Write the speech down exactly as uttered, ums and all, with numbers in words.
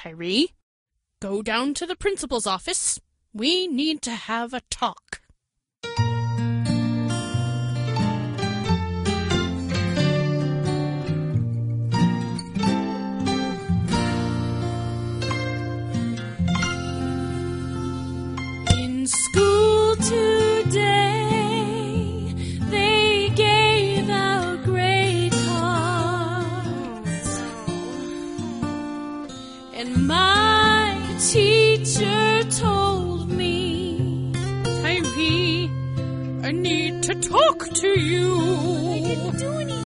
Tyree. Go down to the principal's office. We need to have a talk. In school today, they gave out grade cards, and my teacher told me, Tyree, I need to talk to you.